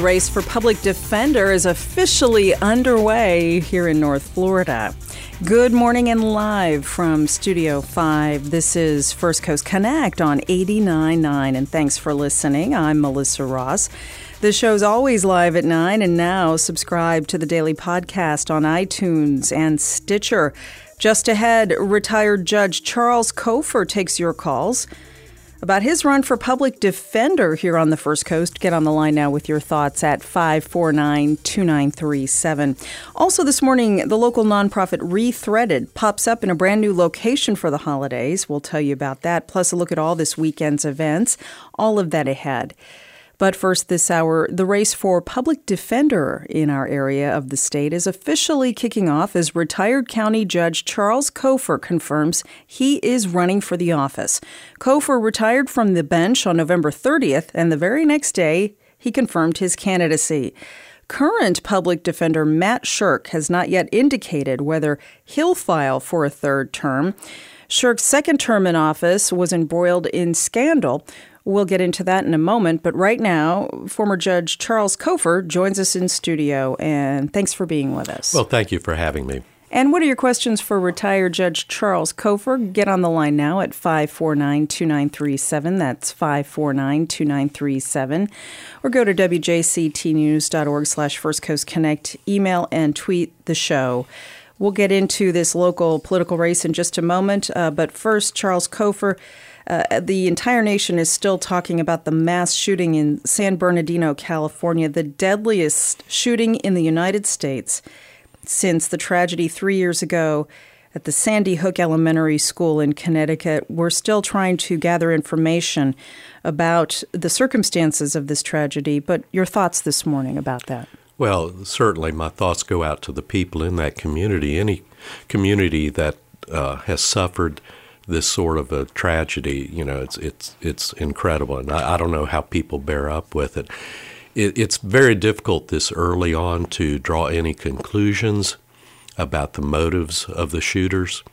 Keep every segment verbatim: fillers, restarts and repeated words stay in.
race for public defender is officially underway here in North Florida. Good morning and live from Studio five. This is First Coast Connect on eighty-nine point nine, and thanks for listening. I'm Melissa Ross. The show's always live at nine, and now subscribe to the daily podcast on iTunes and Stitcher. Just ahead, retired Judge Charles Cofer takes your calls about his run for public defender here on the First Coast. Get on the line now with your thoughts at five four nine, two nine three seven. Also this morning, the local nonprofit Rethreaded pops up in a brand new location for the holidays. We'll tell you about that, plus a look at all this weekend's events. All of that ahead. But first this hour, the race for public defender in our area of the state is officially kicking off as retired County Judge Charles Cofer confirms he is running for the office. Cofer retired from the bench on November thirtieth, and the very next day, he confirmed his candidacy. Current public defender Matt Shirk has not yet indicated whether he'll file for a third term. Shirk's second term in office was embroiled in scandal. We'll get into that in a moment, but right now, former Judge Charles Cofer joins us in studio, and thanks for being with us. Well, thank you for having me. And what are your questions for retired Judge Charles Cofer? Get on the line now at five four nine, two nine three seven. That's five four nine, two nine three seven. Or go to W J C T news dot org slash First Coast Connect. Email and tweet the show. We'll get into this local political race in just a moment, uh, but first, Charles Cofer. Uh, the entire nation is still talking about the mass shooting in San Bernardino, California, the deadliest shooting in the United States since the tragedy three years ago at the Sandy Hook Elementary School in Connecticut. We're still trying to gather information about the circumstances of this tragedy, but your thoughts this morning about that? Well, certainly my thoughts go out to the people in that community, any community that uh, has suffered this sort of a tragedy. You know, it's it's it's incredible, and I, I don't know how people bear up with it. it. It's very difficult this early on to draw any conclusions about the motives of the shooters.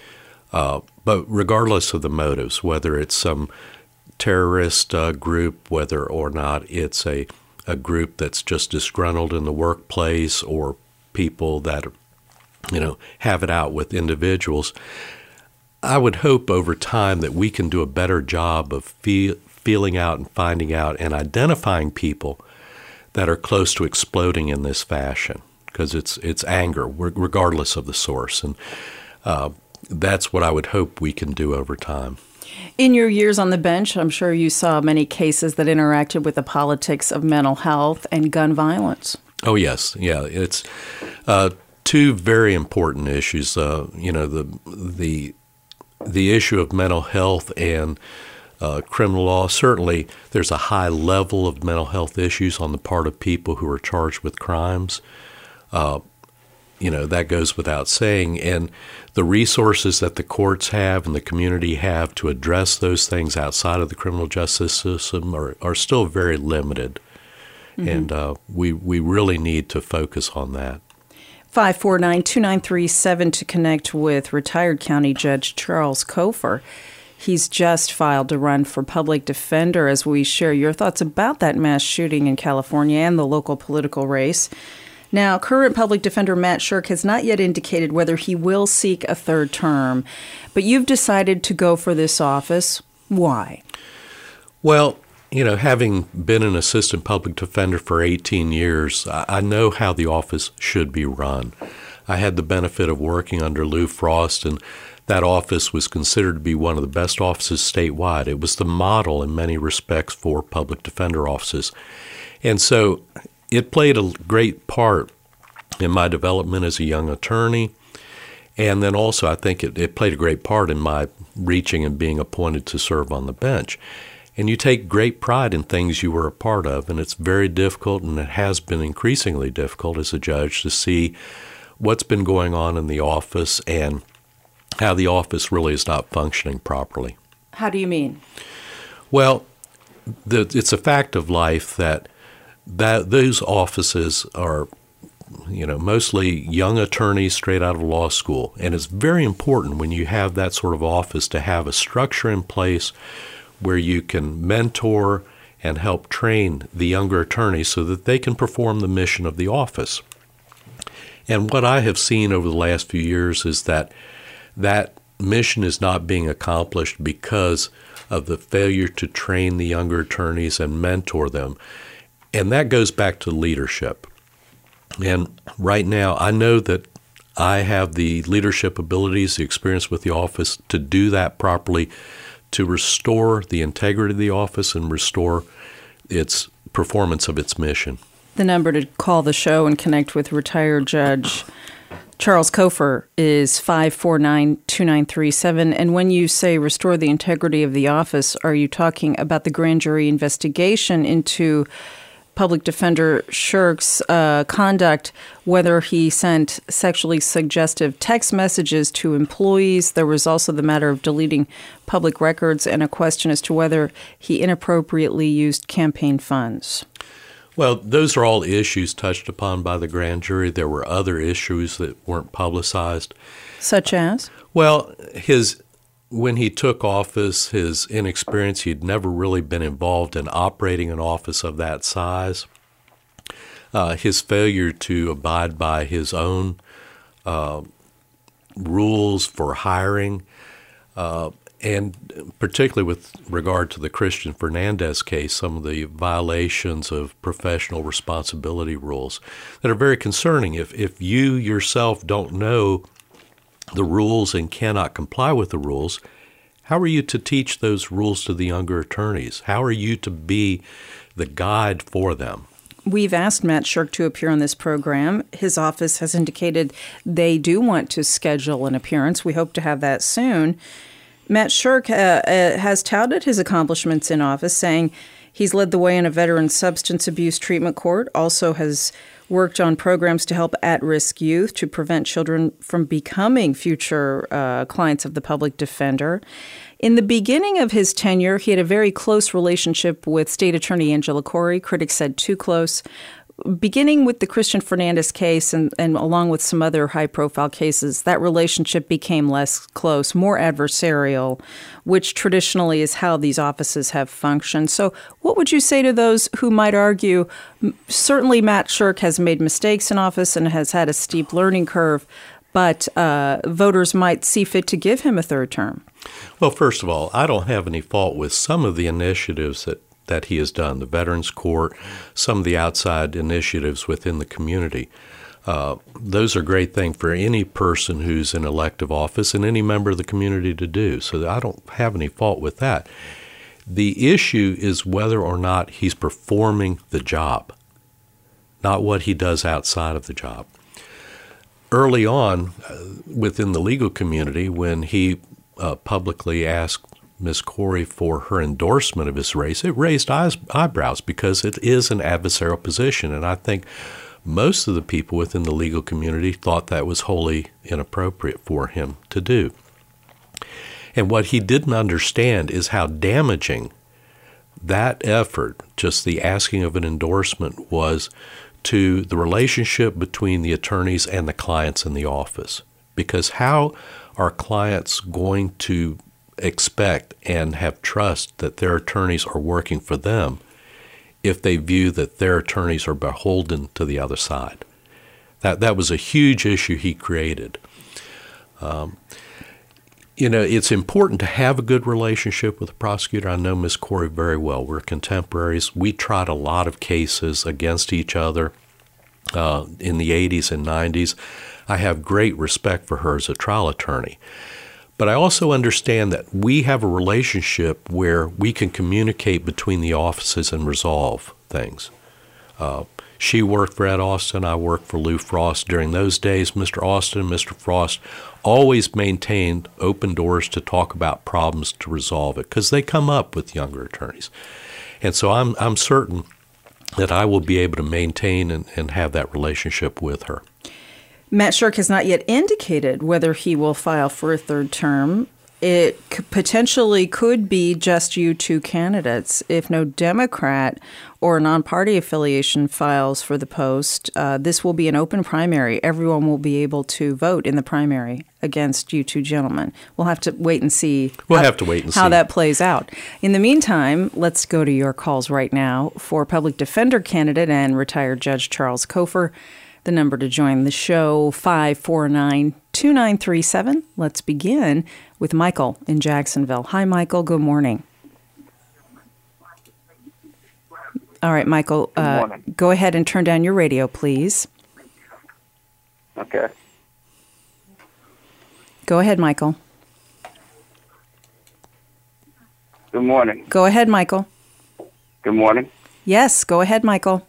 Uh, but regardless of the motives, whether it's some terrorist uh, group, whether or not it's a, a group that's just disgruntled in the workplace, or people that, you know, have it out with individuals, I would hope over time that we can do a better job of feel, feeling out and finding out and identifying people that are close to exploding in this fashion, because it's it's anger, regardless of the source. And uh, that's what I would hope we can do over time. In your years on the bench, I'm sure you saw many cases that interacted with the politics of mental health and gun violence. Oh, yes. Yeah, it's uh, two very important issues. Uh, you know, the the The issue of mental health and uh, criminal law. Certainly, there's a high level of mental health issues on the part of people who are charged with crimes. Uh, you know, that goes without saying. And the resources that the courts have and the community have to address those things outside of the criminal justice system are, are still very limited. Mm-hmm. And uh, we, we really need to focus on that. five four nine, two nine three seven to connect with retired County Judge Charles Cofer. He's just filed to run for public defender as we share your thoughts about that mass shooting in California and the local political race. Now, current public defender Matt Shirk has not yet indicated whether he will seek a third term, but you've decided to go for this office. Why? Well, you know, having been an assistant public defender for eighteen years, I know how the office should be run. I had the benefit of working under Lou Frost, and that office was considered to be one of the best offices statewide. It was the model in many respects for public defender offices. And so it played a great part in my development as a young attorney. And then also I think it, it played a great part in my reaching and being appointed to serve on the bench. And you take great pride in things you were a part of, and it's very difficult, and it has been increasingly difficult as a judge to see what's been going on in the office and how the office really is not functioning properly. How do you mean? Well, the, it's a fact of life that that those offices are, you know, mostly young attorneys straight out of law school, and it's very important when you have that sort of office to have a structure in place where you can mentor and help train the younger attorneys so that they can perform the mission of the office. And what I have seen over the last few years is that that mission is not being accomplished because of the failure to train the younger attorneys and mentor them. And that goes back to leadership. And right now, I know that I have the leadership abilities, the experience with the office to do that properly, to restore the integrity of the office and restore its performance of its mission. The number to call the show and connect with retired Judge Charles Cofer is five four nine, two nine three seven. And when you say restore the integrity of the office, are you talking about the grand jury investigation into Public Defender Shirk's uh, conduct, whether he sent sexually suggestive text messages to employees? There was also the matter of deleting public records and a question as to whether he inappropriately used campaign funds. Well, those are all issues touched upon by the grand jury. There were other issues that weren't publicized. Such as? Well, his when he took office, his inexperience, he'd never really been involved in operating an office of that size. Uh, his failure to abide by his own uh, rules for hiring, uh, and particularly with regard to the Christian Fernandez case, some of the violations of professional responsibility rules that are very concerning. If if you yourself don't know the rules and cannot comply with the rules, how are you to teach those rules to the younger attorneys? How are you to be the guide for them? We've asked Matt Shirk to appear on this program. His office has indicated they do want to schedule an appearance. We hope to have that soon. Matt Shirk uh, uh, has touted his accomplishments in office, saying he's led the way in a veteran substance abuse treatment court, also has worked on programs to help at-risk youth to prevent children from becoming future uh, clients of the public defender. In the beginning of his tenure, he had a very close relationship with State Attorney Angela Corey. Critics said too close. Beginning with the Christian Fernandez case and, and along with some other high-profile cases, that relationship became less close, more adversarial, which traditionally is how these offices have functioned. So what would you say to those who might argue, certainly Matt Shirk has made mistakes in office and has had a steep learning curve, but uh, voters might see fit to give him a third term? Well, first of all, I don't have any fault with some of the initiatives that that he has done, the Veterans Court, some of the outside initiatives within the community. Uh, those are a great thing for any person who's in elective office and any member of the community to do. So I don't have any fault with that. The issue is whether or not he's performing the job, not what he does outside of the job. Early on, uh, within the legal community, when he uh, publicly asked Miz Corey for her endorsement of his race, it raised eyes, eyebrows because it is an adversarial position. And I think most of the people within the legal community thought that was wholly inappropriate for him to do. And what he didn't understand is how damaging that effort, just the asking of an endorsement, was to the relationship between the attorneys and the clients in the office. Because how are clients going to expect and have trust that their attorneys are working for them if they view that their attorneys are beholden to the other side? That that was a huge issue he created. Um, you know, it's important to have a good relationship with a prosecutor. I know Miz Corey very well. We're contemporaries. We tried a lot of cases against each other uh, in the eighties and nineties. I have great respect for her as a trial attorney. But I also understand that we have a relationship where we can communicate between the offices and resolve things. Uh, she worked for Ed Austin. I worked for Lou Frost. During those days, Mister Austin and Mister Frost always maintained open doors to talk about problems to resolve it because they come up with younger attorneys. And so I'm I'm certain that I will be able to maintain and, and have that relationship with her. Matt Shirk has not yet indicated whether he will file for a third term. it c- potentially could be just you two candidates. If no Democrat or non-party affiliation files for the post, uh, this will be an open primary. Everyone will be able to vote in the primary against you two gentlemen. We'll have to wait and see. We'll how, have to wait and how see. that plays out. In the meantime, let's go to your calls right now for public defender candidate and retired Judge Charles Cofer. The number to join the show, five four nine, two nine three seven. Let's begin with Michael in Jacksonville. Hi, Michael. Good morning. All right, Michael, uh, go ahead and turn down your radio, please. Okay. Go ahead, Michael. Good morning. Go ahead, Michael. Good morning. Yes, go ahead, Michael.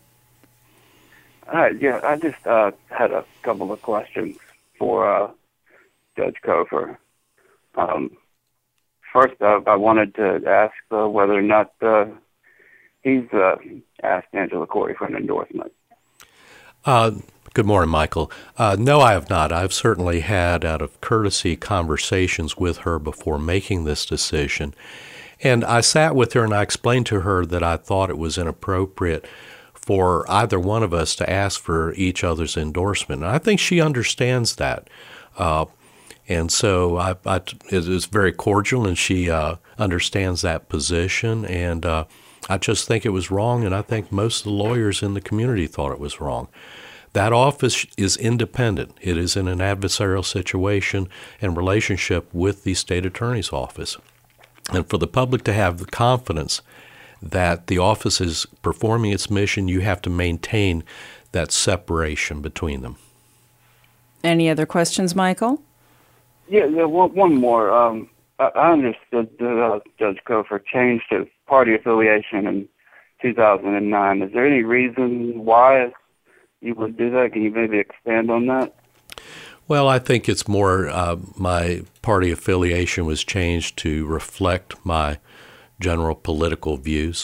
All right, yeah, I just uh, had a couple of questions for uh, Judge Cofer. Um, first, uh, I wanted to ask uh, whether or not uh, he's uh, asked Angela Cory for an endorsement. Uh, good morning, Michael. Uh, no, I have not. I've certainly had, out of courtesy, conversations with her before making this decision. And I sat with her and I explained to her that I thought it was inappropriate for either one of us to ask for each other's endorsement. And I think she understands that. Uh, and so I, I, it is very cordial, and she uh, understands that position. And uh, I just think it was wrong, and I think most of the lawyers in the community thought it was wrong. That office is independent. It is in an adversarial situation and relationship with the state attorney's office. And for the public to have the confidence that the office is performing its mission, you have to maintain that separation between them. Any other questions, Michael? Yeah, yeah. One, one more. Um, I, I understood that uh, Judge Cofer changed his party affiliation in two thousand nine. Is there any reason why you would do that? Can you maybe expand on that? Well, I think it's more uh, my party affiliation was changed to reflect my general political views.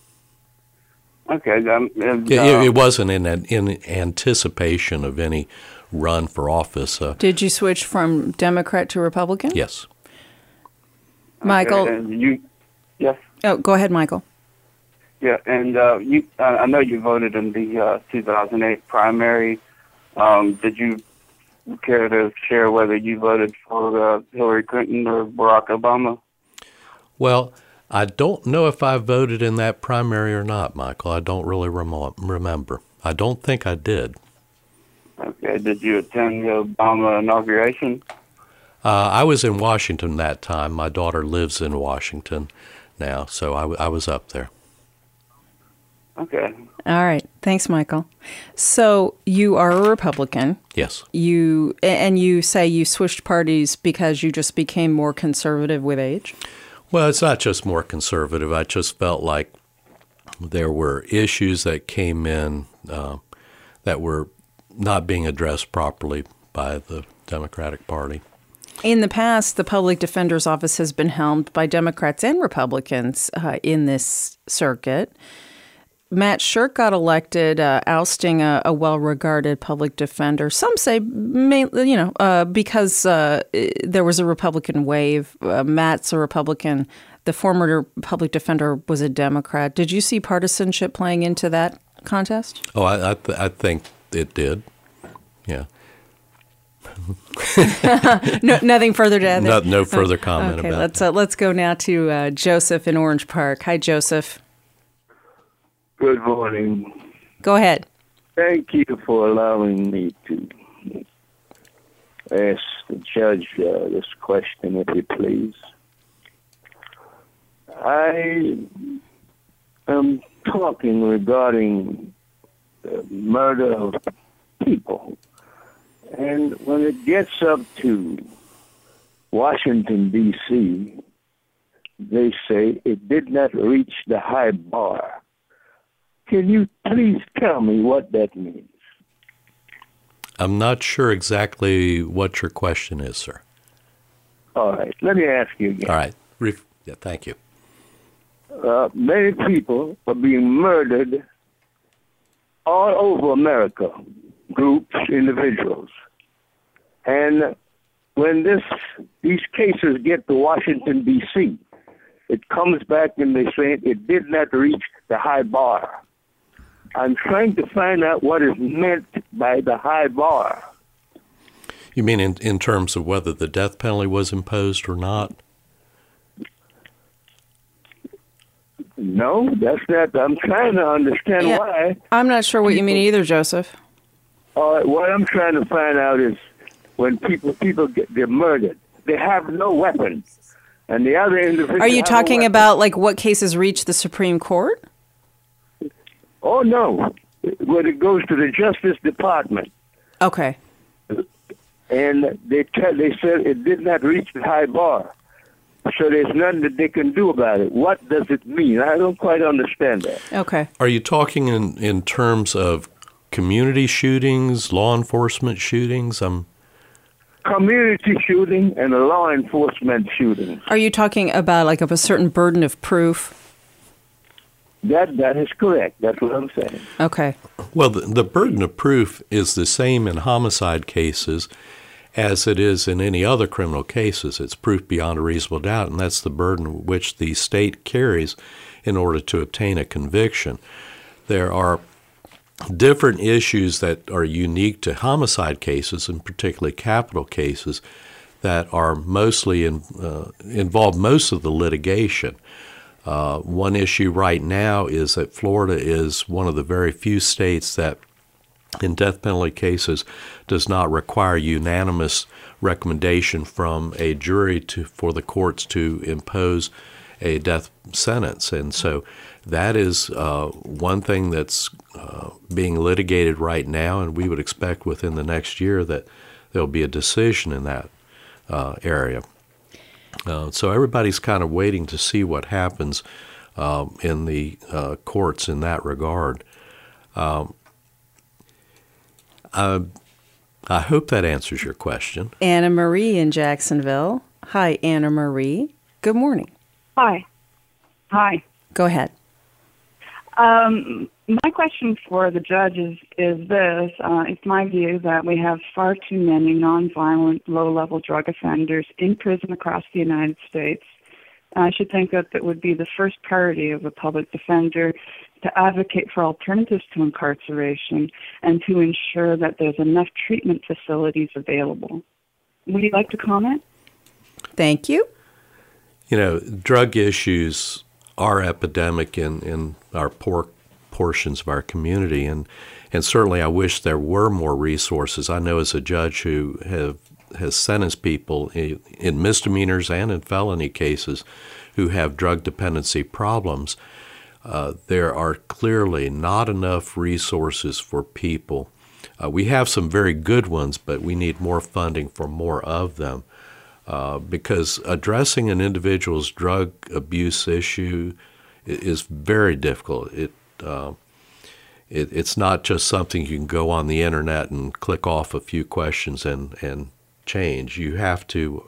Okay. Um, and, it, uh, it wasn't in in anticipation of any run for office. Uh, Did you switch from Democrat to Republican? yes. Michael? Okay, and you, yes? Oh, go ahead, Michael. Yeah, and uh, you. Uh, I know you voted in the uh, two thousand eight primary. Um, did you care to share whether you voted for uh, Hillary Clinton or Barack Obama? Well, I don't know if I voted in that primary or not, Michael. I don't really remo- remember. I don't think I did. Okay. Did you attend the Obama inauguration? Uh, I was in Washington that time. My daughter lives in Washington now, so I, w- I was up there. Okay. All right. Thanks, Michael. So you are a Republican. Yes. You and you say you switched parties because you just became more conservative with age? Well, it's not just more conservative. I just felt like there were issues that came in uh, that were not being addressed properly by the Democratic Party. In the past, the Public Defender's Office has been helmed by Democrats and Republicans uh, in this circuit. Matt Shirk got elected, uh, ousting a, a well-regarded public defender. Some say, mainly, you know, uh, because uh, there was a Republican wave. Uh, Matt's a Republican. The former public defender was a Democrat. Did you see partisanship playing into that contest? Oh, I I, th- I think it did. Yeah. no, nothing further to add there? No, no further comment okay, about let's, that. uh, let's go now to uh, Joseph in Orange Park. Hi, Joseph. Good morning. Go ahead. Thank you for allowing me to ask the judge uh, this question, if you please. I am talking regarding the murder of people. And when it gets up to Washington, D C, they say it did not reach the high bar. Can you please tell me what that means? I'm not sure exactly what your question is, sir. All right, let me ask you again. All right. Re- yeah, thank you. Uh, many people are being murdered all over America, groups, individuals. And when this these cases get to Washington, D C, it comes back and they say it did not reach the high bar. I'm trying to find out what is meant by the high bar. You mean in, in terms of whether the death penalty was imposed or not? No, that's not. I'm trying to understand Yeah, why. I'm not sure what you mean either, Joseph. Uh, what I'm trying to find out is when people people get they're murdered, they have no weapons, and the other individual. Are you have a talking weapon. about like what cases reach the Supreme Court? Oh no, when it goes to the Justice Department, Okay. and they tell, they said it did not reach the high bar, so there's nothing that they can do about it. What does it mean? I don't quite understand that. Okay. Are you talking in, in terms of community shootings, law enforcement shootings? Um, Community shooting and law enforcement shootings. Are you talking about like of a certain burden of proof? That that is correct. That's what I'm saying. Okay. well, the, the burden of proof is the same in homicide cases as it is in any other criminal cases. It's proof beyond a reasonable doubt, and that's the burden which the state carries in order to obtain a conviction. There are different issues that are unique to homicide cases, and particularly capital cases, that are mostly in, uh, involve most of the litigation. Uh, one issue right now is that Florida is one of the very few states that in death penalty cases does not require unanimous recommendation from a jury to for the courts to impose a death sentence. And so that is uh, one thing that's uh, being litigated right now, and we would expect within the next year that there'll be a decision in that uh, area. Uh, so everybody's kind of waiting to see what happens uh, in the uh, courts in that regard. Um, I, I hope that answers your question. Anna Marie in Jacksonville. Hi, Anna Marie. Good morning. Hi. Hi. Go ahead. Um, my question for the judge is, is this. Uh, it's my view that we have far too many nonviolent, low-level drug offenders in prison across the United States. I should think that it would be the first priority of a public defender to advocate for alternatives to incarceration and to ensure that there's enough treatment facilities available. Would you like to comment? Thank you. You know, drug issues are epidemic in, in our poor portions of our community, and, and certainly I wish there were more resources. I know as a judge who have has sentenced people in, in misdemeanors and in felony cases who have drug dependency problems, uh, there are clearly not enough resources for people. Uh, we have some very good ones, but we need more funding for more of them. Uh, because addressing an individual's drug abuse issue is very difficult. It, uh, it it's not just something you can go on the internet and click off a few questions and, and change. You have to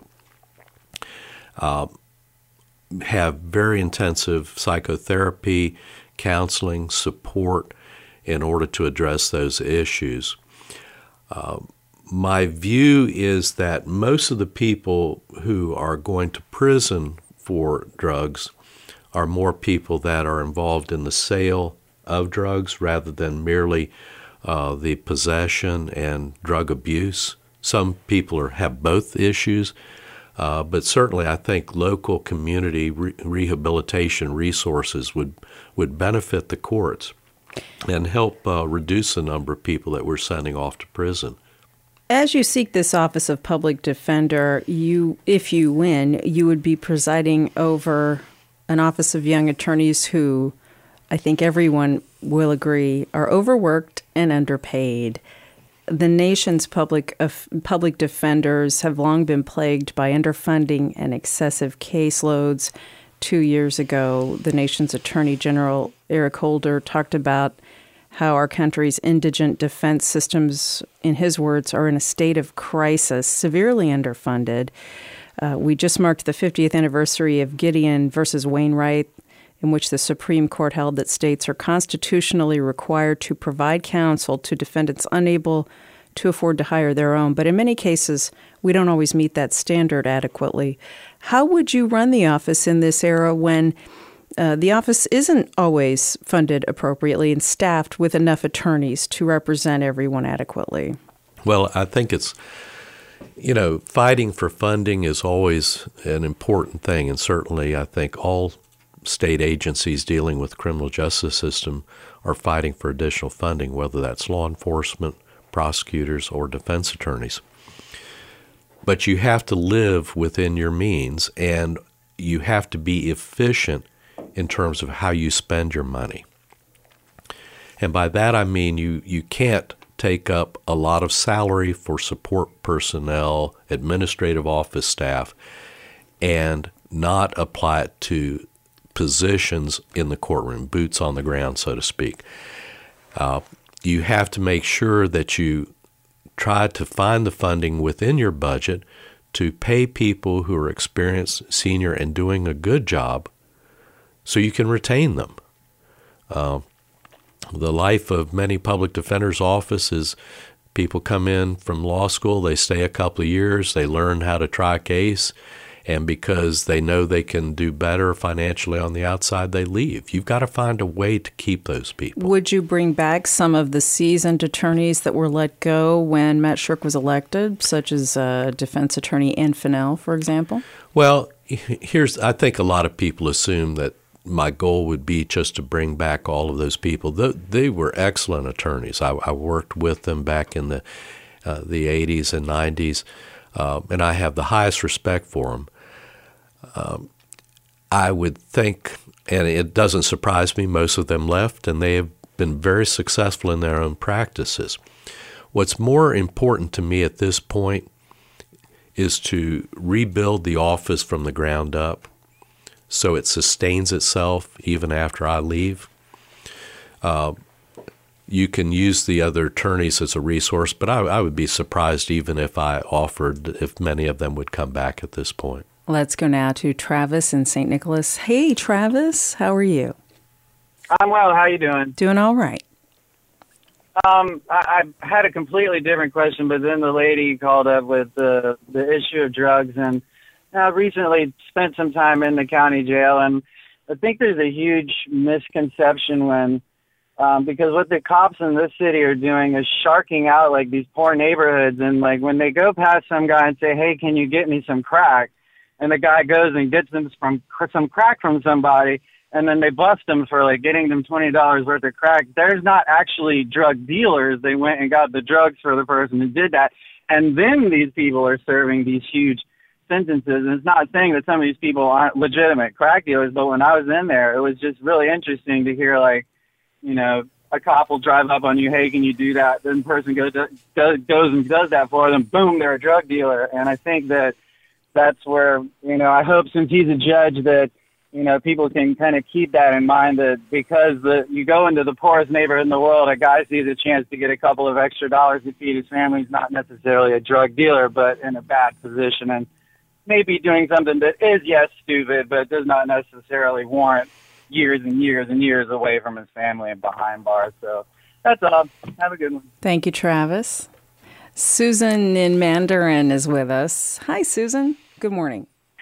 uh, have very intensive psychotherapy, counseling, support in order to address those issues. Uh, My view is that most of the people who are going to prison for drugs are more people that are involved in the sale of drugs rather than merely uh, the possession and drug abuse. Some people are, have both issues, uh, but certainly I think local community re- rehabilitation resources would, would benefit the courts and help uh, reduce the number of people that we're sending off to prison. As you seek this office of public defender, you, if you win, you would be presiding over an office of young attorneys who, I think everyone will agree, are overworked and underpaid. The nation's public uh, public defenders have long been plagued by underfunding and excessive caseloads. Two years ago, the nation's Attorney General, Eric Holder, talked about how our country's indigent defense systems, in his words, are in a state of crisis, severely underfunded. Uh, we just marked the fiftieth anniversary of Gideon versus Wainwright, in which the Supreme Court held that states are constitutionally required to provide counsel to defendants unable to afford to hire their own. But in many cases, we don't always meet that standard adequately. How would you run the office in this era when uh, the office isn't always funded appropriately and staffed with enough attorneys to represent everyone adequately? Well, I think it's, you know, fighting for funding is always an important thing, and certainly I think all state agencies dealing with the criminal justice system are fighting for additional funding, whether that's law enforcement, prosecutors, or defense attorneys. But you have to live within your means, and you have to be efficient in terms of how you spend your money. And by that I mean you, you can't take up a lot of salary for support personnel, administrative office staff, and not apply it to positions in the courtroom, boots on the ground, so to speak. Uh, you have to make sure that you try to find the funding within your budget to pay people who are experienced, senior, and doing a good job so you can retain them. Uh, the life of many public defenders' offices, people come in from law school, they stay a couple of years, they learn how to try a case, and because they know they can do better financially on the outside, they leave. You've got to find a way to keep those people. Would you bring back some of the seasoned attorneys that were let go when Matt Shook was elected, such as uh, defense attorney Ann Fennell, for example? Well, here's, I think a lot of people assume that my goal would be just to bring back all of those people. They were excellent attorneys. I, I worked with them back in the uh, the eighties and nineties, uh, and I have the highest respect for them. Um, I would think, and it doesn't surprise me, most of them left, and they have been very successful in their own practices. What's more important to me at this point is to rebuild the office from the ground up so it sustains itself even after I leave. Uh, you can use the other attorneys as a resource, but I, I would be surprised even if I offered, if many of them would come back at this point. Let's go now to Travis in Saint Nicholas. Hey, Travis, how are you? I'm well. How you doing? Doing all right. Um, I, I had a completely different question, but then the lady called up with the the issue of drugs, and I recently spent some time in the county jail, and I think there's a huge misconception when, um, because what the cops in this city are doing is sharking out like these poor neighborhoods, and like when they go past some guy and say, "Hey, can you get me some crack?" and the guy goes and gets them from some crack from somebody, and then they bust them for like getting them twenty dollars worth of crack. There's not actually drug dealers. They went and got the drugs for the person who did that, and then these people are serving these huge sentences. And it's not saying that some of these people aren't legitimate crack dealers, but when I was in there, it was just really interesting to hear, like, you know, a cop will drive up on you, "Hey, can you do that?" Then the person goes, does, goes and does that for them. Boom, they're a drug dealer. And I think that that's where, you know, I hope since he's a judge that, you know, people can kind of keep that in mind, that because the, you go into the poorest neighborhood in the world, a guy sees a chance to get a couple of extra dollars to feed his family. He's not necessarily a drug dealer, but in a bad position, and maybe doing something that is, yes, stupid, but does not necessarily warrant years and years and years away from his family and behind bars. So that's all. Have a good one. Thank you, Travis. Susan in Mandarin is with us. Hi, Susan. Good morning.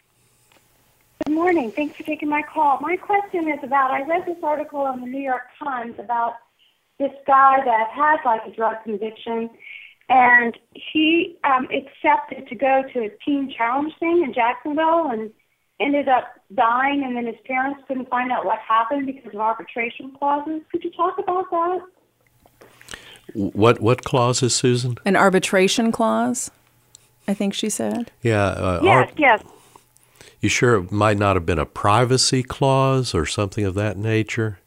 Good morning. Thanks for taking my call. My question is about, I read this article in the New York Times about this guy that had like a drug conviction, and he um, accepted to go to a teen challenge thing in Jacksonville and ended up dying, and then his parents couldn't find out what happened because of arbitration clauses. Could you talk about that? What what clauses, Susan? An arbitration clause, I think she said. Yeah. Uh, yes, ar- yes. You sure it might not have been a privacy clause or something of that nature?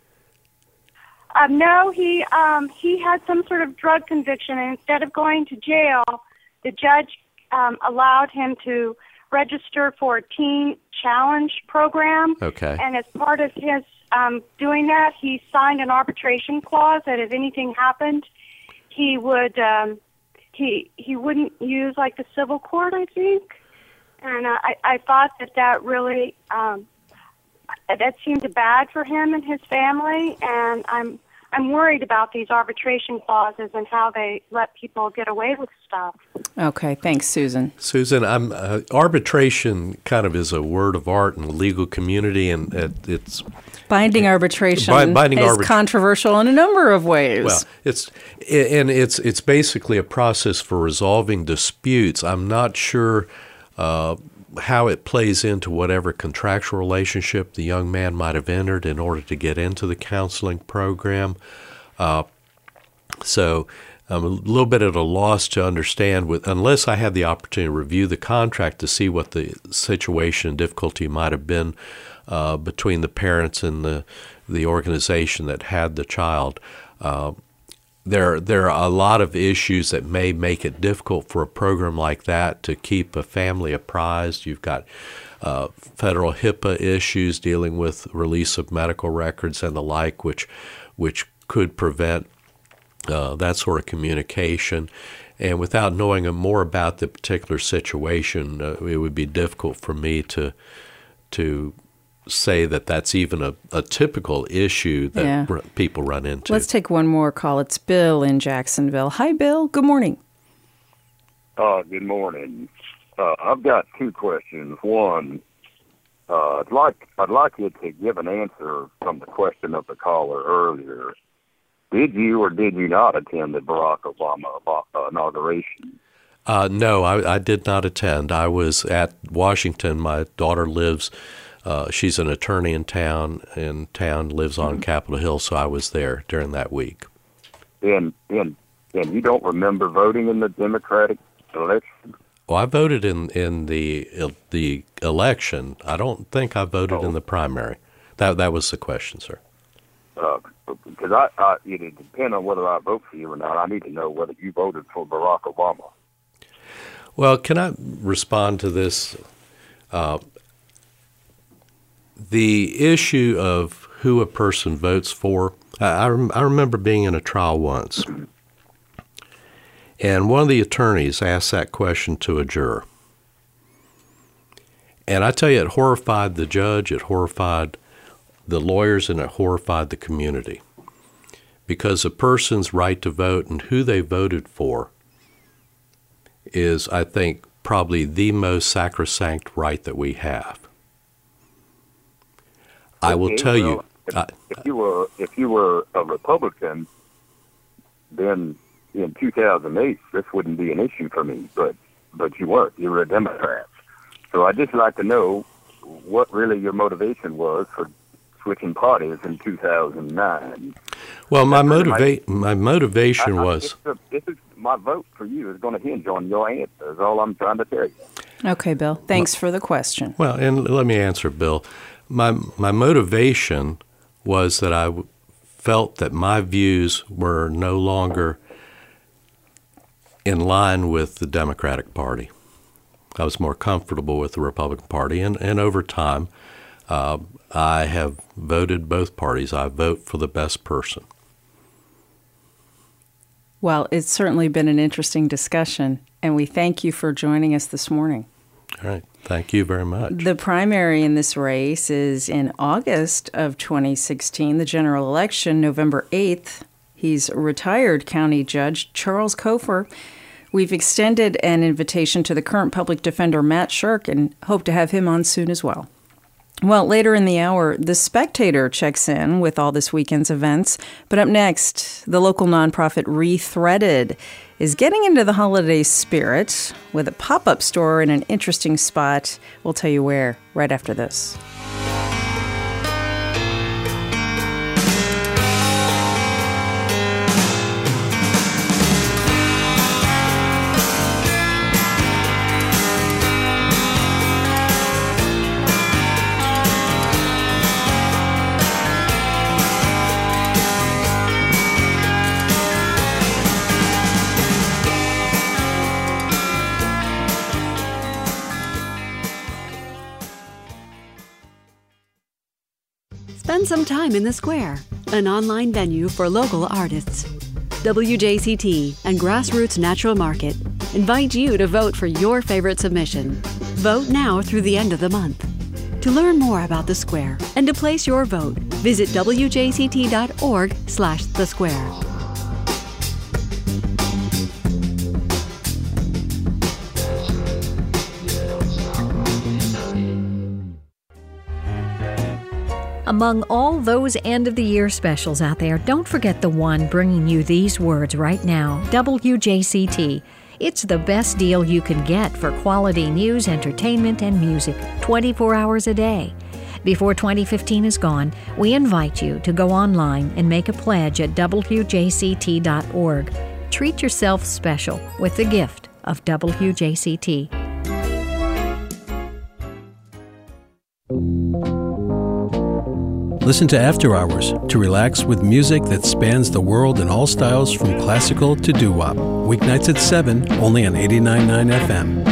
Uh, no, he um, he had some sort of drug conviction, and instead of going to jail, the judge um, allowed him to register for a teen challenge program. Okay. And as part of his um, doing that, he signed an arbitration clause that if anything happened, he would um, he he wouldn't use like the civil court, I think. And uh, I I thought that that really um, that seemed bad for him and his family, and I'm I'm worried about these arbitration clauses and how they let people get away with stuff. Okay, thanks, Susan. Susan, I'm, uh, arbitration kind of is a word of art in the legal community, and it, it's binding arbitration bi- binding is arbit- controversial in a number of ways. Well, it's and it's it's basically a process for resolving disputes. I'm not sure uh, how it plays into whatever contractual relationship the young man might have entered in order to get into the counseling program. Uh, so I'm a little bit at a loss to understand, with unless I had the opportunity to review the contract to see what the situation and difficulty might have been uh, between the parents and the the organization that had the child. Uh, There, there are a lot of issues that may make it difficult for a program like that to keep a family apprised. You've got uh, federal HIPAA issues dealing with release of medical records and the like, which, which could prevent uh, that sort of communication. And without knowing more about the particular situation, uh, it would be difficult for me to, to say that that's even a, a typical issue that Yeah. r- people run into. Let's take one more call. It's Bill in Jacksonville. Hi, Bill. Good morning. Uh, good morning. Uh, I've got two questions. One, uh, I'd like I'd like you to give an answer from the question of the caller earlier. Did you or did you not attend the Barack Obama uh, inauguration? Uh, no, I, I did not attend. I was at Washington. My daughter lives. Uh, she's an attorney in town, in town, lives on Capitol Hill, so I was there during that week. And and and you don't remember voting in the Democratic election? Well, I voted in, in the the election. I don't think I voted Oh. in the primary. That that was the question, sir. Uh, because I, I, it would depend on whether I vote for you or not. I need to know whether you voted for Barack Obama. Well, can I respond to this? Uh, the issue of who a person votes for, I, I, rem- I remember being in a trial once, and one of the attorneys asked that question to a juror. And I tell you, it horrified the judge, it horrified the lawyers, and it horrified the community. Because a person's right to vote and who they voted for is, I think, probably the most sacrosanct right that we have. I will Okay, tell well, you. If, I, if you were if you were a Republican, then in two thousand eight this wouldn't be an issue for me. But but you weren't. You were a Democrat. So I'd just like to know what really your motivation was for switching parties in two thousand nine. well, my That's really motiva- my motivation I, I, was. This is, this is my vote for you is going to hinge on your answer. Is all I'm trying to tell you. Okay, Bill. Thanks for the question. Well, and let me answer, Bill. My my motivation was that I w- felt that my views were no longer in line with the Democratic Party. I was more comfortable with the Republican Party, and, and over time, uh, I have voted both parties. I vote for the best person. Well, it's certainly been an interesting discussion, and we thank you for joining us this morning. All right. Thank you very much. The primary in this race is in August of twenty sixteen, the general election, November eighth. He's retired county judge Charles Cofer. We've extended an invitation to the current public defender, Matt Shirk, and hope to have him on soon as well. Well, later in the hour, The Spectator checks in with all this weekend's events. But up next, the local nonprofit Rethreaded is getting into the holiday spirit with a pop-up store in an interesting spot. We'll tell you where right after this. Spend some time in the Square, an online venue for local artists. W J C T and Grassroots Natural Market invite you to vote for your favorite submission. Vote now through the end of the month. To learn more about the Square and to place your vote, Visit W J C T dot org slash the square. Among all those end-of-the-year specials out there, don't forget the one bringing you these words right now, W J C T. It's the best deal you can get for quality news, entertainment, and music twenty-four hours a day. Before twenty fifteen is gone, we invite you to go online and make a pledge at W J C T dot org. Treat yourself special with the gift of W J C T. Listen to After Hours to relax with music that spans the world in all styles from classical to doo-wop. Weeknights at seven, only on eighty-nine point nine F M.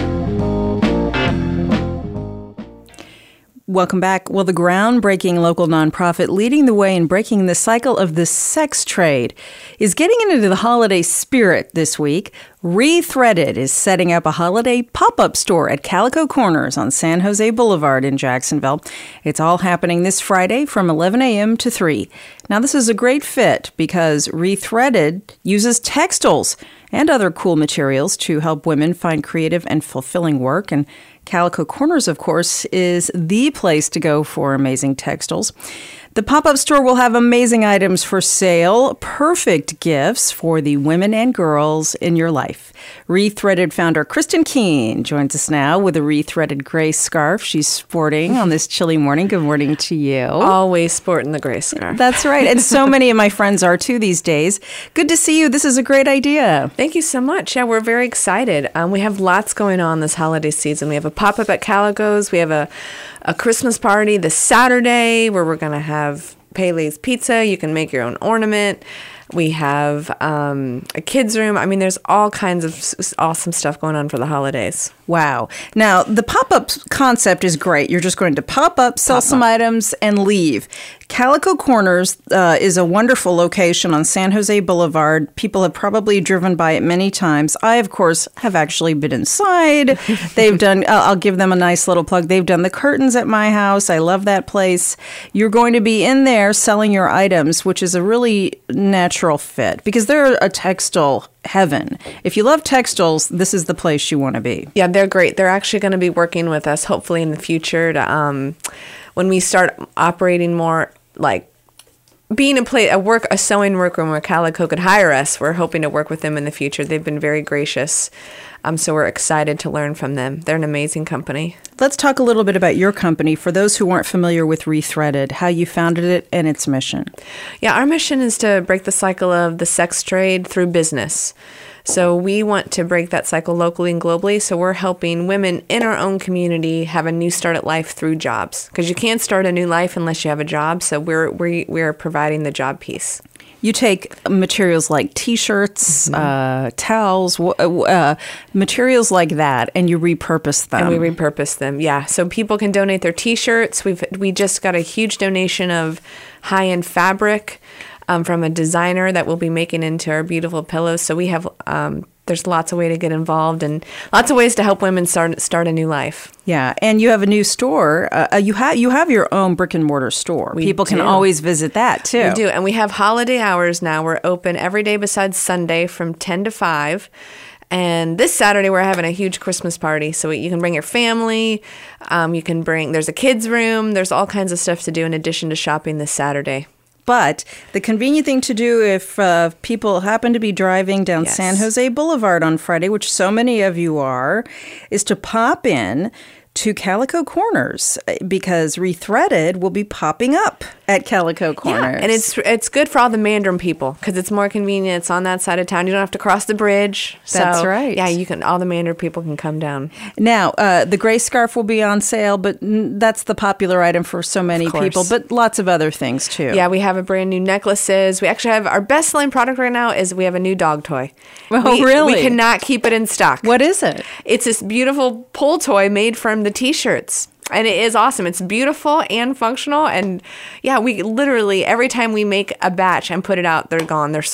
Welcome back. Well, the groundbreaking local nonprofit leading the way in breaking the cycle of the sex trade is getting into the holiday spirit this week. Rethreaded is setting up a holiday pop-up store at Calico Corners on San Jose Boulevard in Jacksonville. It's all happening this Friday from eleven a.m. to three. Now, this is a great fit because Rethreaded uses textiles and other cool materials to help women find creative and fulfilling work. And Calico Corners, of course, is the place to go for amazing textiles. The pop-up store will have amazing items for sale, perfect gifts for the women and girls in your life. Rethreaded founder Kristen Keene joins us now with a rethreaded gray scarf she's sporting on this chilly morning. Good morning to you. Always sporting the gray scarf. That's right. And so many of my friends are too these days. Good to see you. This is a great idea. Thank you so much. Yeah, we're very excited. Um, we have lots going on this holiday season. We have a pop-up at Calico's. We have a, a Christmas party this Saturday where we're going to have Pele's Pizza. You can make your own ornament. We have um, a kids' room. I mean, there's all kinds of s- awesome stuff going on for the holidays. Wow. Now, the pop-up concept is great. You're just going to pop up, sell pop some up. items, and leave. Calico Corners uh, is a wonderful location on San Jose Boulevard. People have probably driven by it many times. I, of course, have actually been inside. They've done, uh, I'll give them a nice little plug. They've done the curtains at my house. I love that place. You're going to be in there selling your items, which is a really natural fit because they're a textile heaven. If you love textiles, this is the place you want to be. Yeah, they're great. They're actually going to be working with us hopefully in the future to um, when we start operating more like being a place, a work, a sewing workroom where Calico could hire us. We're hoping to work with them in the future. They've been very gracious. Um, so we're excited to learn from them. They're an amazing company. Let's talk a little bit about your company. For those who aren't familiar with Rethreaded, how you founded it and its mission. Yeah, our mission is to break the cycle of the sex trade through business. So we want to break that cycle locally and globally. So we're helping women in our own community have a new start at life through jobs. Because you can't start a new life unless you have a job. So we're we, we're providing the job piece. You take materials like T-shirts, mm-hmm. uh, towels, uh, materials like that, and you repurpose them. And we repurpose them, yeah. So people can donate their T-shirts. We've we just got a huge donation of high-end fabric um, from a designer that we'll be making into our beautiful pillows. So we have um, there's lots of ways to get involved and lots of ways to help women start start a new life. Yeah, and you have a new store. Uh, you have you have your own brick and mortar store. We People do. can always visit that too. We do, and we have holiday hours now. We're open every day besides Sunday from ten to five. And this Saturday we're having a huge Christmas party, so you can bring your family. Um, you can bring. There's a kids room. There's all kinds of stuff to do in addition to shopping this Saturday. But the convenient thing to do if uh, people happen to be driving down yes. San Jose Boulevard on Friday, which so many of you are, is to pop in to Calico Corners because Rethreaded will be popping up at Calico Corners. Yeah, and it's it's good for all the Mandarin people because it's more convenient. It's on that side of town. You don't have to cross the bridge. That's so, right. Yeah, you can. All the Mandarin people can come down. Now, uh, the gray scarf will be on sale, but that's the popular item for so many people, but lots of other things too. Yeah, we have a brand new necklaces. We actually have our best selling product right now is we have a new dog toy. Oh, we, really? We cannot keep it in stock. What is it? It's this beautiful pull toy made from the T-shirts. And it is awesome. It's beautiful and functional. And yeah, we literally, every time we make a batch and put it out, they're gone. They're sold.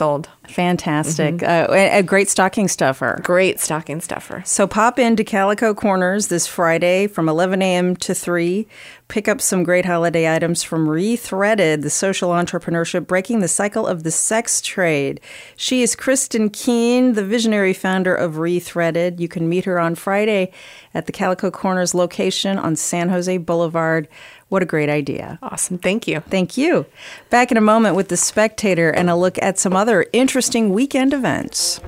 Fantastic. Mm-hmm. Uh, a, a great stocking stuffer. Great stocking stuffer. So pop into Calico Corners this Friday from eleven a.m. to three. Pick up some great holiday items from Rethreaded, the social entrepreneurship breaking the cycle of the sex trade. She is Kristen Keene, the visionary founder of Rethreaded. You can meet her on Friday at the Calico Corners location on San Jose Boulevard. What a great idea. Awesome. Thank you. Thank you. Back in a moment with The Spectator and a look at some other interesting weekend events.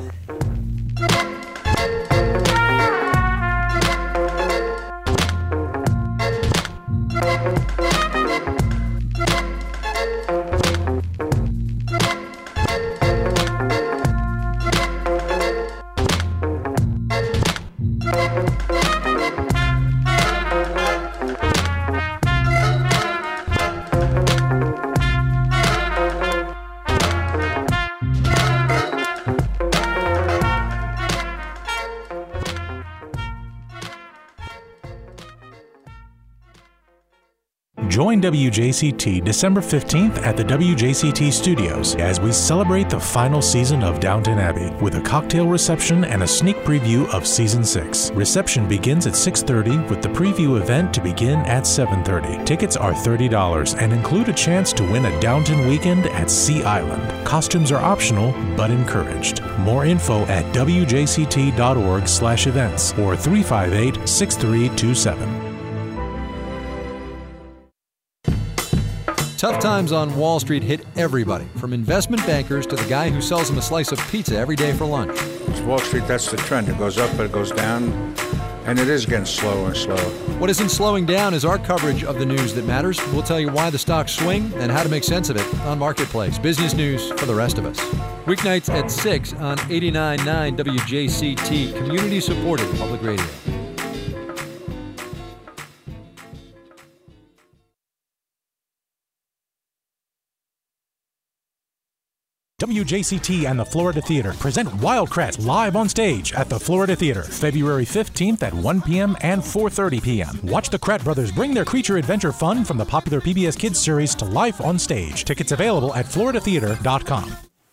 Join W J C T December fifteenth at the W J C T Studios as we celebrate the final season of Downton Abbey with a cocktail reception and a sneak preview of Season six. Reception begins at six thirty with the preview event to begin at seven thirty. Tickets are thirty dollars and include a chance to win a Downton weekend at Sea Island. Costumes are optional but encouraged. More info at w j c t dot org slash events or three five eight, six three two seven. Tough times on Wall Street hit everybody, from investment bankers to the guy who sells them a slice of pizza every day for lunch. It's Wall Street, that's the trend. It goes up, but it goes down, and it is getting slower and slower. What isn't slowing down is our coverage of the news that matters. We'll tell you why the stocks swing and how to make sense of it on Marketplace. Business news for the rest of us. Weeknights at six on eighty-nine point nine W J C T, community-supported public radio. W J C T and the Florida Theater present Wildcrats live on stage at the Florida Theater, February fifteenth at one p.m. and four thirty p.m. Watch the Krat brothers bring their creature adventure fun from the popular P B S Kids series to life on stage. Tickets available at florida theater dot com.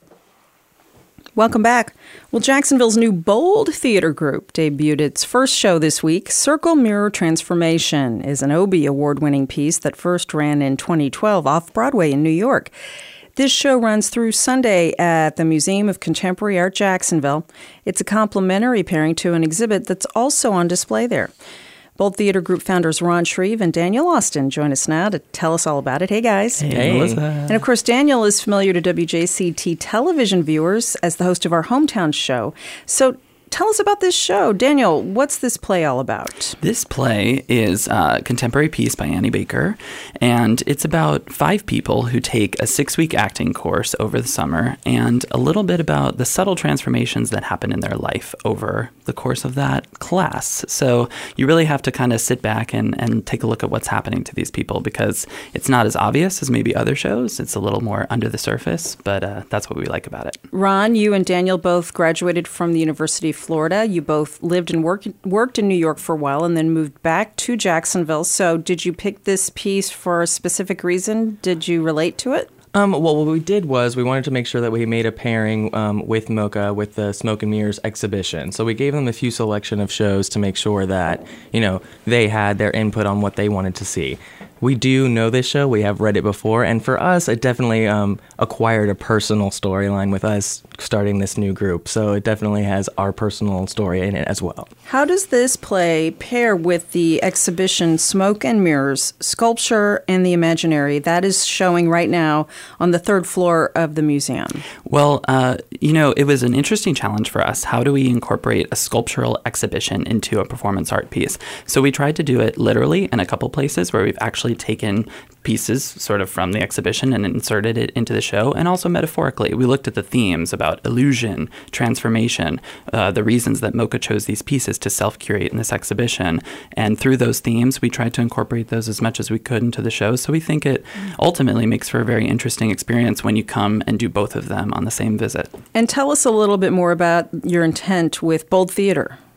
Welcome back. Well, Jacksonville's new Bold Theater Group debuted its first show this week. Circle Mirror Transformation is an Obie award-winning piece that first ran in twenty twelve off-Broadway in New York. This show runs through Sunday at the Museum of Contemporary Art, Jacksonville. It's a complimentary pairing to an exhibit that's also on display there. Bold Theater Group founders Ron Shreve and Daniel Austin join us now to tell us all about it. Hey, guys. Hey, Melissa. And, of course, Daniel is familiar to W J C T television viewers as the host of our Hometown show. So tell us about this show. Daniel, what's this play all about? This play is a contemporary piece by Annie Baker, and it's about five people who take a six-week acting course over the summer and a little bit about the subtle transformations that happen in their life over the course of that class. So you really have to kind of sit back and, and take a look at what's happening to these people because it's not as obvious as maybe other shows. It's a little more under the surface, but uh, that's what we like about it. Ron, you and Daniel both graduated from the University of Florida. You both lived and worked worked in New York for a while and then moved back to Jacksonville. So did you pick this piece for a specific reason? Did you relate to it? Um, well, what we did was we wanted to make sure that we made a pairing um, with MoCA with the Smoke and Mirrors exhibition. So we gave them a few selection of shows to make sure that, you know, they had their input on what they wanted to see. We do know this show. We have read it before. And for us, it definitely um, acquired a personal storyline with us starting this new group. So it definitely has our personal story in it as well. How does this play pair with the exhibition Smoke and Mirrors, Sculpture and the Imaginary? That is showing right now on the third floor of the museum. Well, uh, you know, it was an interesting challenge for us. How do we incorporate a sculptural exhibition into a performance art piece? So we tried to do it literally in a couple places where we've actually taken pieces sort of from the exhibition and inserted it into the show, and also metaphorically. We looked at the themes about illusion, transformation, uh, the reasons that MoCA chose these pieces to self-curate in this exhibition, and through those themes, we tried to incorporate those as much as we could into the show, so we think it ultimately makes for a very interesting experience when you come and do both of them on the same visit. And tell us a little bit more about your intent with Bold Theater.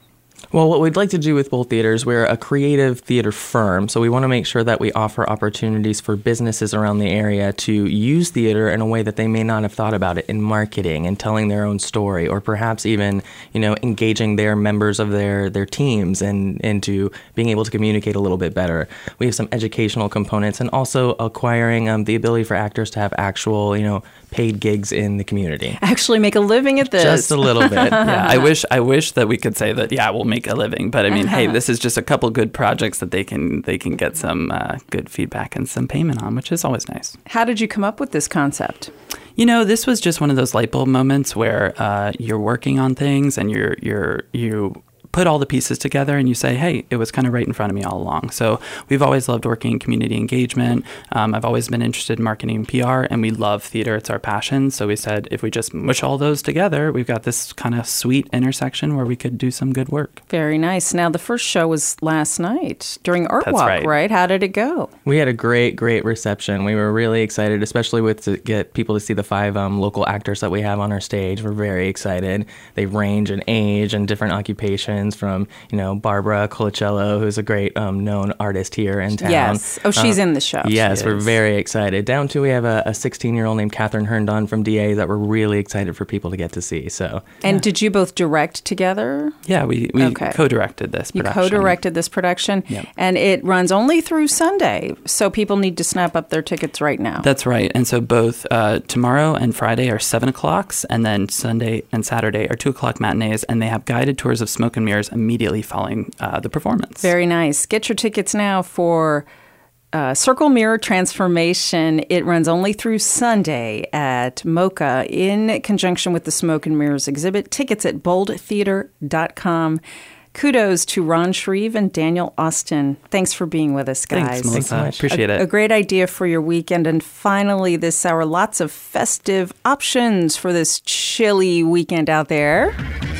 Well, what we'd like to do with Bold Theaters, we're a creative theater firm, so we want to make sure that we offer opportunities for businesses around the area to use theater in a way that they may not have thought about it in marketing and telling their own story, or perhaps even, you know, engaging their members of their, their teams and into being able to communicate a little bit better. We have some educational components and also acquiring um, the ability for actors to have actual, you know, paid gigs in the community. Actually make a living at this. Just a little bit. Yeah, I wish I wish that we could say that, yeah, we'll make a living. But I mean, uh-huh. hey, this is just a couple good projects that they can they can get some uh, good feedback and some payment on, which is always nice. How did you come up with this concept? You know, this was just one of those light bulb moments where uh, you're working on things and you're you're you put all the pieces together and you say, hey, it was kind of right in front of me all along. So we've always loved working in community engagement. Um, I've always been interested in marketing and P R, and we love theater. It's our passion. So we said, if we just mush all those together, we've got this kind of sweet intersection where we could do some good work. Very nice. Now, the first show was last night during Art That's Walk, right. right? How did it go? We had a great, great reception. We were really excited, especially with to get people to see the five um, local actors that we have on our stage. We're very excited. They range in age and different occupations, from, you know, Barbara Colacello, who's a great um, known artist here in town. Yes. Oh, she's um, in the show. Yes, She we're is. very excited. Down to we have a sixteen-year-old named Catherine Herndon from D A that we're really excited for people to get to see. So. And did you both direct together? Yeah, we, we Okay. co-directed this You production. co-directed this production, Yep. and it runs only through Sunday, so people need to snap up their tickets right now. That's right. And so both uh, tomorrow and Friday are seven o'clocks, and then Sunday and Saturday are two o'clock matinees, and they have guided tours of Smoke and Mirrors immediately following uh, the performance. Very nice. Get your tickets now for uh, Circle Mirror Transformation. It runs only through Sunday at Mocha in conjunction with the Smoke and Mirrors exhibit. Tickets at bold theater dot com. Kudos to Ron Shreve and Daniel Austin. Thanks for being with us, guys. Thanks, Melissa. Thanks so Appreciate a, it. A great idea for your weekend. And finally, this hour, lots of festive options for this chilly weekend out there.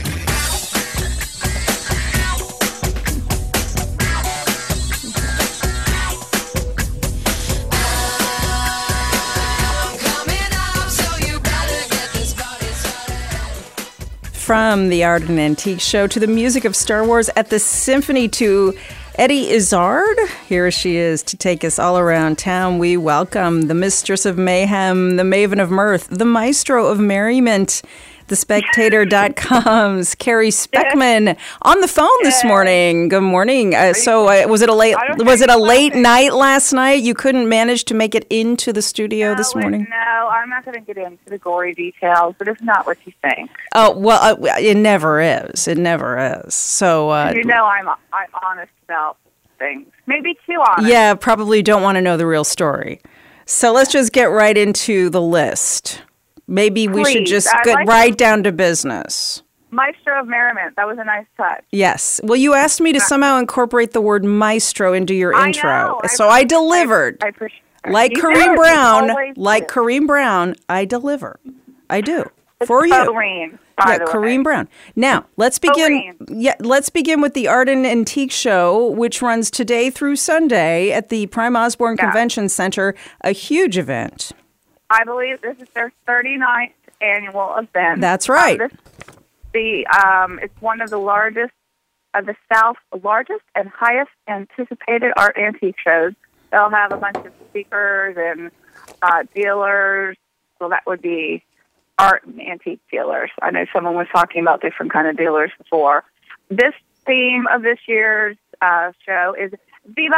From the Art and Antique Show to the music of Star Wars at the Symphony to Eddie Izzard. Here she is to take us all around town. We welcome the Mistress of Mayhem, the Maven of Mirth, the Maestro of Merriment, the Spectator dot com's Carrie Speckman on the phone this morning. Good morning. Uh, so uh, was it a late was it a late night last night? You couldn't manage to make it into the studio no, this morning? No, I'm not going to get into the gory details, but it's not what you think. Oh, well, uh, it never is. It never is. So uh, you know I'm I'm honest about things. Maybe too honest. Yeah, probably don't want to know the real story. So let's just get right into the list. Maybe we Please, should just I'd get like right to- down to business. Maestro of Merriment. That was a nice touch. Yes. Well, you asked me to somehow incorporate the word maestro into your I intro. know. I So I delivered. I appreciate it. Like You Kareem did. You Brown, always like do. Kareem Brown, I deliver. I do. It's For you. Kareem, by Yeah, the Kareem way. Brown. Now, let's begin Yeah, let's begin with the Art and Antique Show, which runs today through Sunday at the Prime Osborne Yeah. Convention Center, a huge event. I believe this is their thirty-ninth annual event. That's right. Um, this, the um, it's one of the largest of the South's largest and highest anticipated art antique shows. They'll have a bunch of speakers and uh, dealers. So that would be art and antique dealers. I know someone was talking about different kind of dealers before. This theme of this year's uh, show is Viva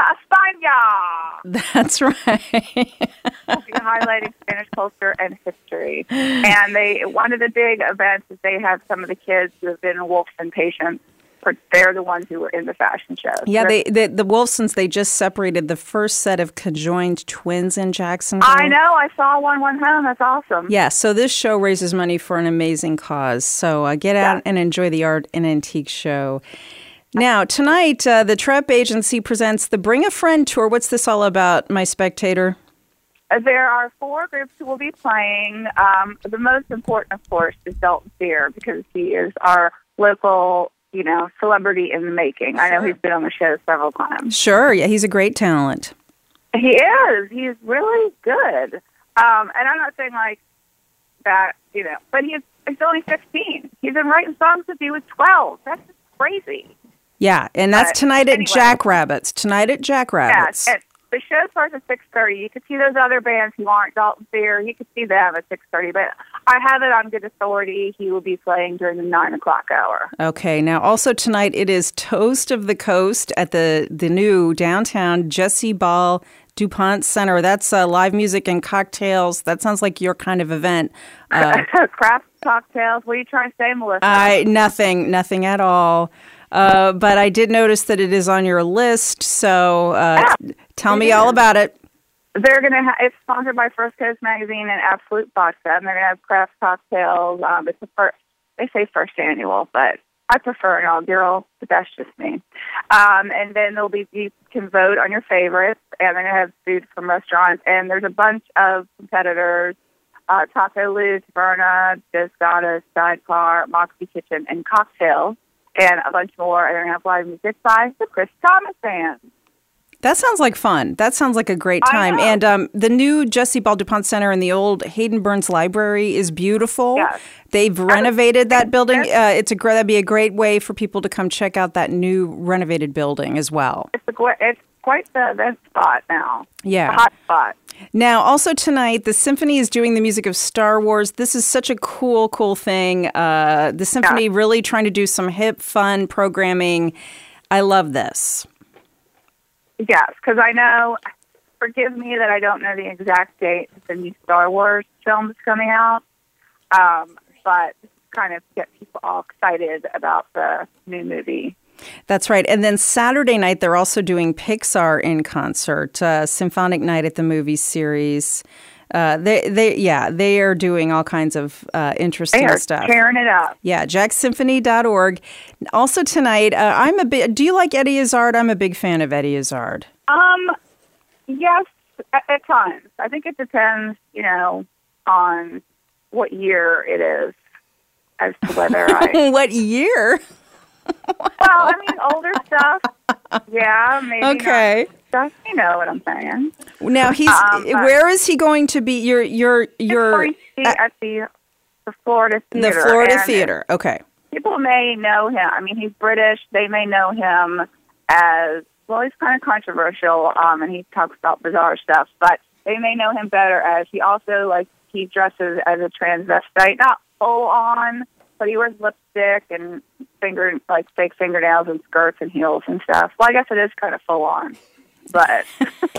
España! That's right. We'll be highlighting Spanish culture and history. And they one of the big events is they have some of the kids who have been Wolfson patients. For, they're the ones who were in the fashion show. Yeah, So they, they the Wolfsons, they just separated the first set of conjoined twins in Jacksonville. I know. I saw one one home. That's awesome. Yeah, so this show raises money for an amazing cause. So uh, get out and enjoy the Art and Antique Show. Now, tonight, uh, the Trepp Agency presents the Bring a Friend Tour. What's this all about, my spectator? Uh, There are four groups who will be playing. Um, the most important, of course, is Dalton Fear because he is our local, you know, celebrity in the making. I know he's been on the show several times. Sure, yeah, he's a great talent. He is. He's really good. Um, and I'm not saying like that, you know, but he's, he's only fifteen. He's been writing songs since he was twelve. That's just crazy. Yeah, and that's But tonight at anyway. Jackrabbits. Tonight at Jackrabbits. Yeah, and the show starts at six thirty. You could see those other bands who aren't Dalton Fear. You could see them at six thirty. But I have it on good authority. He will be playing during the nine o'clock hour. Okay, now also tonight it is Toast of the Coast at the, the new downtown Jesse Ball DuPont Center. That's uh, live music and cocktails. That sounds like your kind of event. Uh, Craft cocktails. What are you trying to say, Melissa? I nothing, nothing at all. Uh, but I did notice that it is on your list, so uh, Yeah, tell it me all is. about it. They're gonna. Ha- it's sponsored by First Coast Magazine and Absolute Vodka, and they're gonna have craft cocktails. Um, it's the first. They say first annual, but I prefer inaugural. But that's just me. Um, and then there'll be you can vote on your favorites, and they're gonna have food from restaurants. And there's a bunch of competitors: uh, Taco Lou, Taverna, Desgata, Sidecar, Moxie Kitchen, and Cocktails, and a bunch more. And they're gonna have live music by the Chris Thomas Band. That sounds like fun. That sounds like a great I time. know. And um, the new Jesse Ball DuPont Center in the old Hayden Burns Library is beautiful. Yes. They've renovated that building. Uh, it's a gr- that'd be a great way for people to come check out that new renovated building as well. It's a gr- it's quite the event spot now. Yeah. The hot spot. Now, also tonight, the Symphony is doing the music of Star Wars. This is such a cool, cool thing. Uh, the Symphony really trying to do some hip, fun programming. I love this. Yes, because I know, forgive me that I don't know the exact date of the new Star Wars film is coming out, um, but kind of get people all excited about the new movie. That's right. And then Saturday night, they're also doing Pixar in concert, uh, Symphonic Night at the Movies series. Uh, they, they, yeah, they are doing all kinds of uh, interesting They are stuff. tearing it up. Yeah, jack symphony dot org. Also tonight, uh, I'm a bit. Do you like Eddie Izzard? I'm a big fan of Eddie Izzard. Um, yes, at, at times. I think it depends, you know, on what year it is as to whether I... What year? Well, I mean, older stuff. Yeah, maybe Okay. not stuff. You know what I'm saying. Now he's. Um, but where is he going to be? Your your it's your going to be at the the Florida Theater. the Florida and Theater. Okay. People may know him. I mean, he's British. They may know him as well. He's kind of controversial, um, and he talks about bizarre stuff. But they may know him better as he also like he dresses as a transvestite, not full on, but he wears lipstick and finger like fake fingernails and skirts and heels and stuff. Well, I guess it is kind of full on, but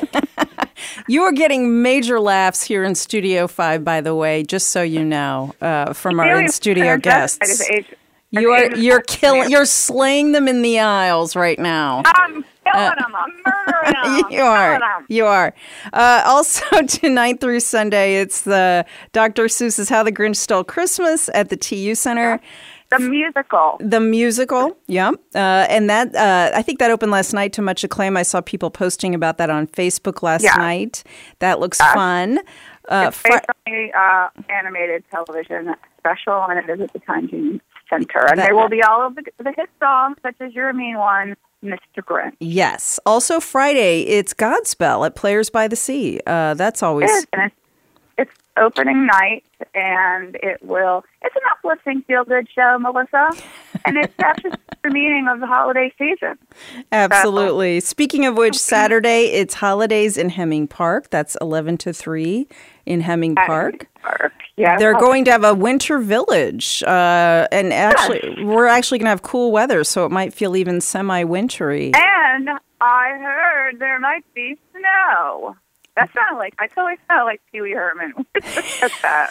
You are getting major laughs here in Studio Five, by the way, just so you know, uh, from our Really in-studio transvestite guests. is age- You are age- you're killing you're slaying them in the aisles right now. I'm killing Uh, them. I'm murdering them. You are. You are. Uh, also, tonight through Sunday, it's the Doctor Seuss's How the Grinch Stole Christmas at the T U Center. The musical. The musical, yeah. Uh, and that, uh, I think that opened last night to much acclaim. I saw people posting about that on Facebook last Yeah. night. That looks Yeah. fun. Uh, It's based on a uh, animated television special, and it is at the Time Union Center. And That- there will be all of the, the hit songs, such as You're a Mean One, Mister Grinch. yes. Also, Friday, it's Godspell at Players by the Sea. Uh, that's always. It is, and it's, it's opening night, and it will. It's an uplifting, feel-good show, Melissa, and it captures the meaning of the holiday season. Absolutely. Speaking of which, Saturday, it's Holidays in Hemming Park. That's eleven to three in Hemming Park. Park. Yes. They're going to have a winter village. Uh, and actually, we're actually going to have cool weather, so it might feel even semi-wintry. And I heard there might be snow. That sounded like, I totally sound like Pee Wee Herman. What's that?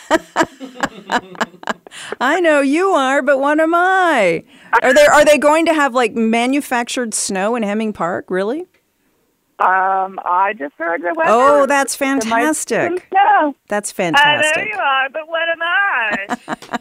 I know you are, but what am I? Are they are they going to have like manufactured snow in Hemming Park? Really? Um, I just heard the weather. Oh, that's There might be some fantastic. snow. That's I know fantastic. you are, but what am I?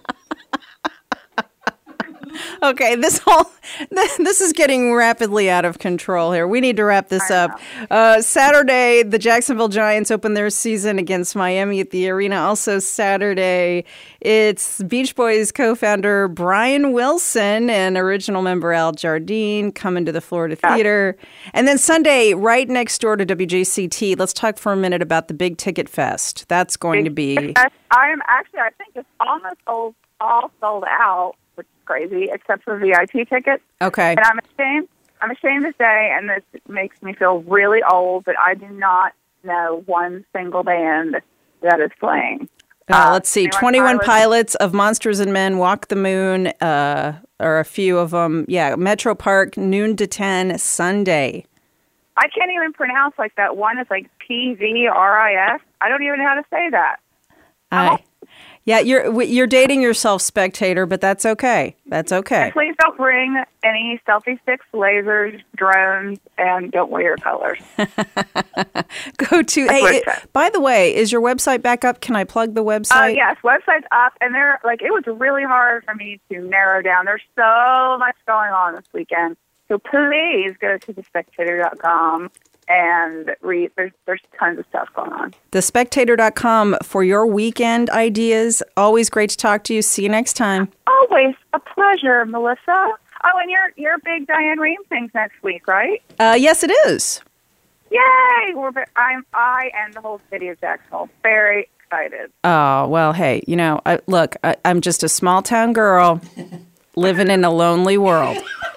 Okay, this whole this is getting rapidly out of control here. We need to wrap this up. Uh, Saturday, the Jacksonville Giants open their season against Miami at the arena. Also Saturday, it's Beach Boys co-founder Brian Wilson and original member Al Jardine coming to the Florida Theater. And then Sunday, right next door to W J C T, let's talk for a minute about the Big Ticket Fest. That's going to be... I am actually, I think it's almost sold, all sold out. which is crazy, except for V I P tickets. Okay. And I'm ashamed. I'm ashamed to say, and this makes me feel really old, but I do not know one single band that is playing. Uh, let's see, twenty-one Pilots. Pilots, Of Monsters and Men, Walk the Moon, uh, are a few of them. Yeah, Metro Park, noon to ten, Sunday. I can't even pronounce like that one. It's like P V R I S. I don't even know how to say that. I, yeah, you're w- you're dating yourself, Spectator, but that's okay. That's okay. And please don't bring any selfie sticks, lasers, drones, and don't wear your colors. Go to, hey, it, by the way, is your website back up? Can I plug the website? Uh, yes, website's up, and they're like it was really hard for me to narrow down. There's so much going on this weekend, so please go to the spectator dot com and read. There's there's tons of stuff going on. the spectator dot com for your weekend ideas. Always great to talk to you. See you next time. Always a pleasure, Melissa. Oh, and your your big Diane Rehm thing's next week, right? Uh, yes, it is. Yay! We're ve- I'm I and the whole city of Jacksonville very excited. Oh, well, hey, you know, I, look, I, I'm just a small town girl living in a lonely world.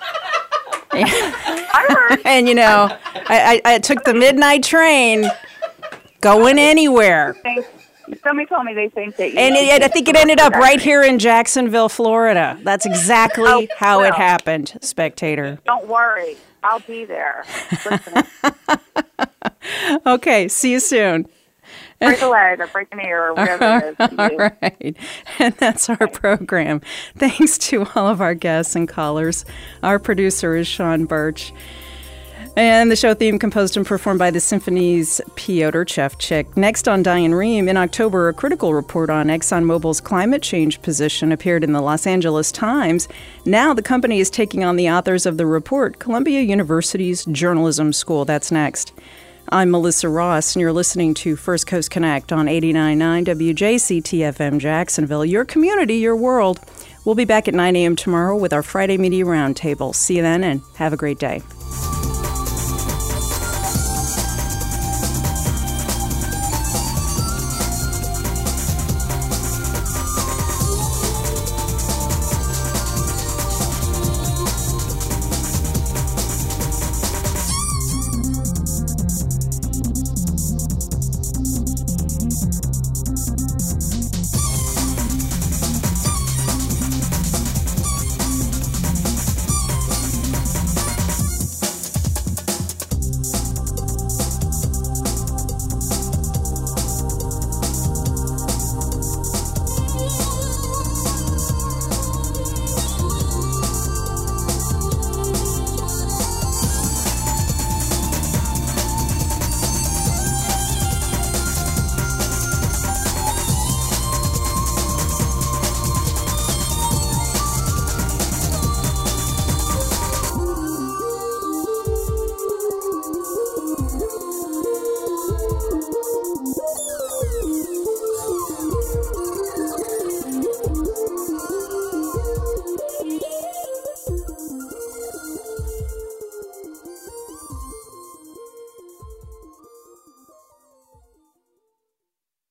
And, you know, I, I, I took the midnight train going anywhere. Thanks. Somebody told me they think that you And it, I think it ended up right here in Jacksonville, Florida. That's exactly Oh, how it well. happened, Spectator. Don't worry. I'll be there. Okay, see you soon. Break a leg or break an ear or whatever it is. All right. And that's our program. Thanks to all of our guests and callers. Our producer is Sean Birch. And the show theme composed and performed by the Symphony's Piotr Chevchik. Next on Diane Rehm, in October, a critical report on ExxonMobil's climate change position appeared in the Los Angeles Times. Now the company is taking on the authors of the report, Columbia University's Journalism School. That's next. I'm Melissa Ross, and you're listening to First Coast Connect on eighty-nine point nine W J C T F M Jacksonville, your community, your world. We'll be back at nine a.m. tomorrow with our Friday Media Roundtable. See you then, and have a great day.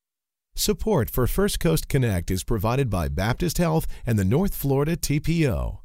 Support for First Coast Connect is provided by Baptist Health and the North Florida T P O.